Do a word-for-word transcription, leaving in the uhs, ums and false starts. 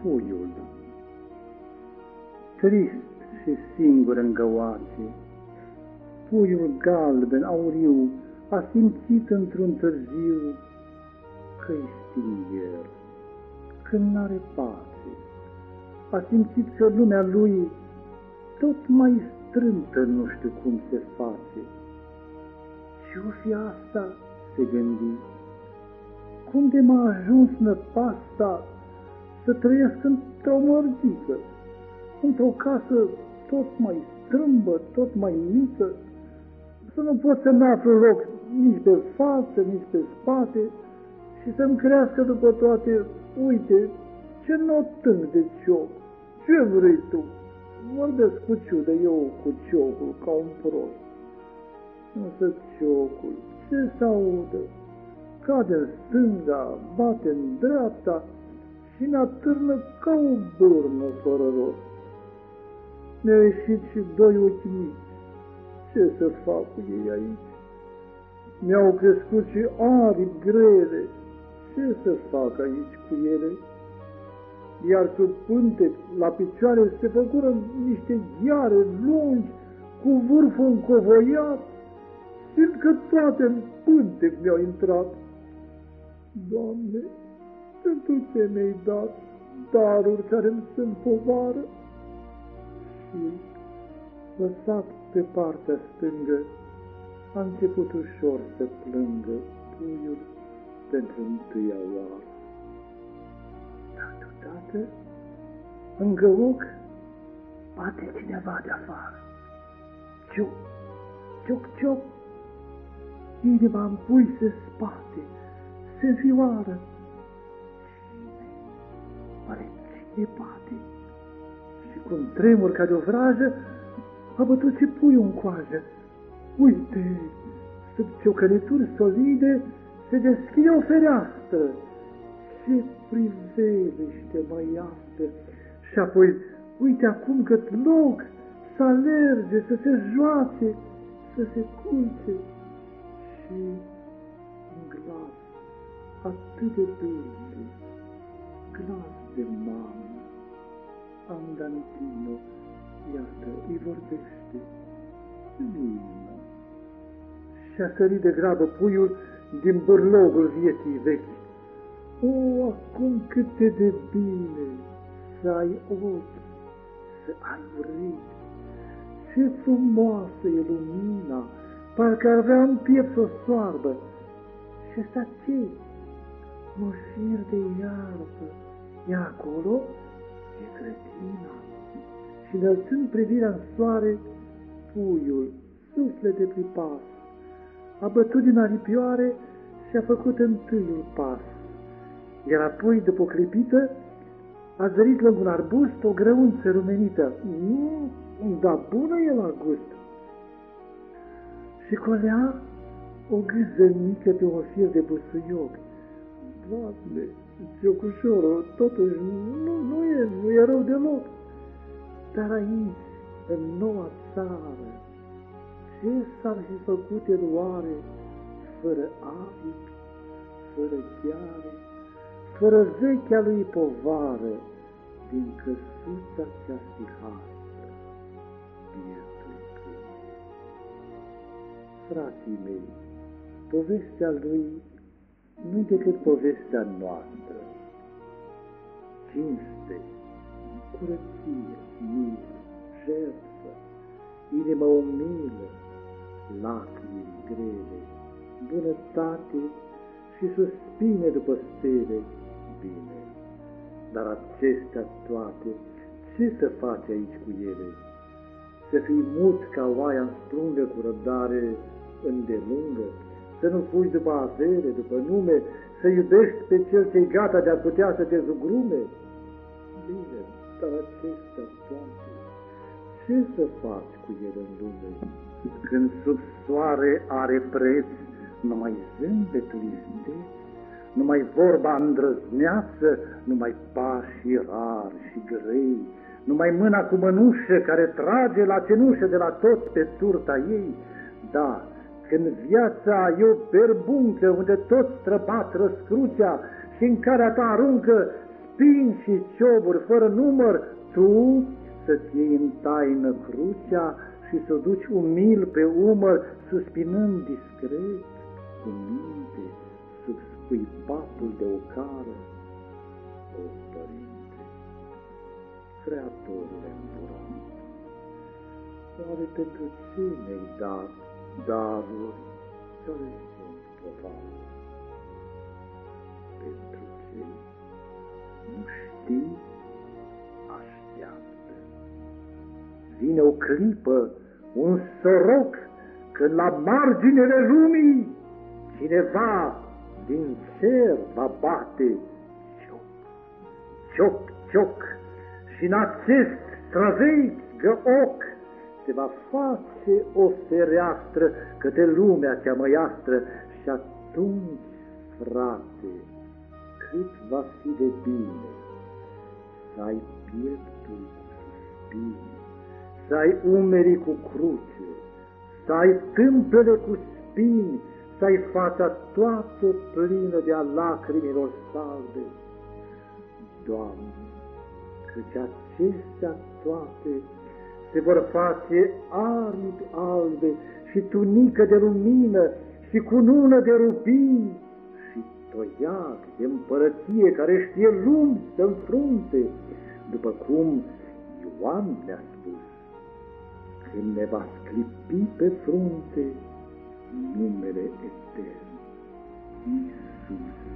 Puiul, trist și singur în găoace, puiul galben, auriu, a simțit într-un târziu că-i sting el, că n-are pace. A simțit că lumea lui tot mai strântă, nu știu cum se face. Ce-o fi asta, se gândi, cum de m-a ajuns năpasta să trăiesc într-o mărgică, într-o casă tot mai strâmbă, tot mai mică, să nu pot să-mi aflu loc nici pe față, nici pe spate și să-mi crească după toate, uite, ce notâng de cioc, ce vrei tu? Vorbesc cu ciudă eu cu ciocul, ca un prost. Însă ciocul, ce s-audă? Cade în stânga, bate în dreapta și ne atârnă ca o bârnă fără rost. Mi-au ieșit și doi ochi mici, ce să fac cu ei aici? Mi-au crescut și aripi grele, ce să fac aici cu ele? Iar sub pântec, la picioare, se făcură niște ghiare lungi, cu vârful încovoiat, simt că toate în pântec mi-au intrat. Doamne, pentru ce mi-ai dat daruri care-mi sunt povară? Și, lăsat pe partea stângă, a început ușor să plângă puiul pentru întâia oară. Dar deodată, în găoc, bate cineva de afară. Cioc, cioc, cioc, inima în pui se spate, se înfioară. Cine? Oare cine bate? Și cu un tremur ca de o vrajă, a bătut și puiul în coajă. Uite, sub ciocănituri solide se deschide o fereastră. Ce priveliște mai astă! Și apoi, uite acum cât loc să alerge, să se joace, să se culce. Și un glas atât de dulce, glas de mamă, Andantino, iată, îi vorbește, vină. Și-a sărit de grabă puiul din bârlogul vieții vechi. O, acum câte de bine să ai ochi, să ai urechi, ce frumoasă e lumina, parcă ar avea în piept o soarbă. Și ăsta ce? Un șir de iarbă, iar acolo e grădina. Și înălțând privirea în soare, puiul, suflet de pripas, a bătut din aripioare și a făcut întâiul pas. Iar apoi, după o clipită, a zărit lângă un arbust o grăunță rumenită. Mm, dar bună e la gust! Și colea o gâză mică pe un fir de busuioc. Doamne, ciocușorul, totuși nu, nu, e, nu e rău deloc. Dar aici, în noua țară, ce s-ar fi făcut el oare fără aripi, fără gheare, fără vechea lui povară, din căsuța cea stihată, bietul pâine. Frații mei, povestea lui nu-i decât povestea noastră. Cinste, curăție, milă, jertfă, inimă umilă, lacrimi grele, bunătate și suspine după stele, bine. Dar acestea toate, ce să faci aici cu ele? Să fii mut ca oaia în strungă cu răbdare îndelungă, să nu fugi după avere, după nume, să iubești pe cel ce-i gata de-ar putea să te zugrume? Bine, dar acestea toate, ce să faci cu ele în lume? Când sub soare are preț numai zâmbetul isteț, numai vorba îndrăzneață, numai pașii rari și grei, numai mâna cu mănușă care trage la cenușă de la tot pe turta ei. Da, când viața e o berbuncă unde tot străbat răscrucea și în care ta aruncă spini și cioburi fără număr, tu să-ți iei în taină crucea și să o duci umil pe umăr, suspinând discret, cu minte, sub scuipatul de ocară. O, Părinte, Creatorule împurat, oare pentru ce mi-ai dat daruri care sunt povară? Pentru ce nu știi, așteaptă. Vine o clipă, un soroc, când la marginile lumii cineva din cer va bate cioc, cioc, cioc, și în acest străveit găoc se va face o fereastră către lumea cea măiastră și atunci, frate, cât va fi de bine să ai pieptul cu suspine, să ai umerii cu cruce, să ai tâmpele cu spini, să ai fața toată plină de-a lacrimilor salbe. Doamne, căci acestea toate se vor face aripi albe și tunică de lumină și cunună de rubini și toiag de împărăție care știe lumi să înfrunte, după cum Ioan ne-a spus, când ne va sclipi pe frunte numele etern, Iisus.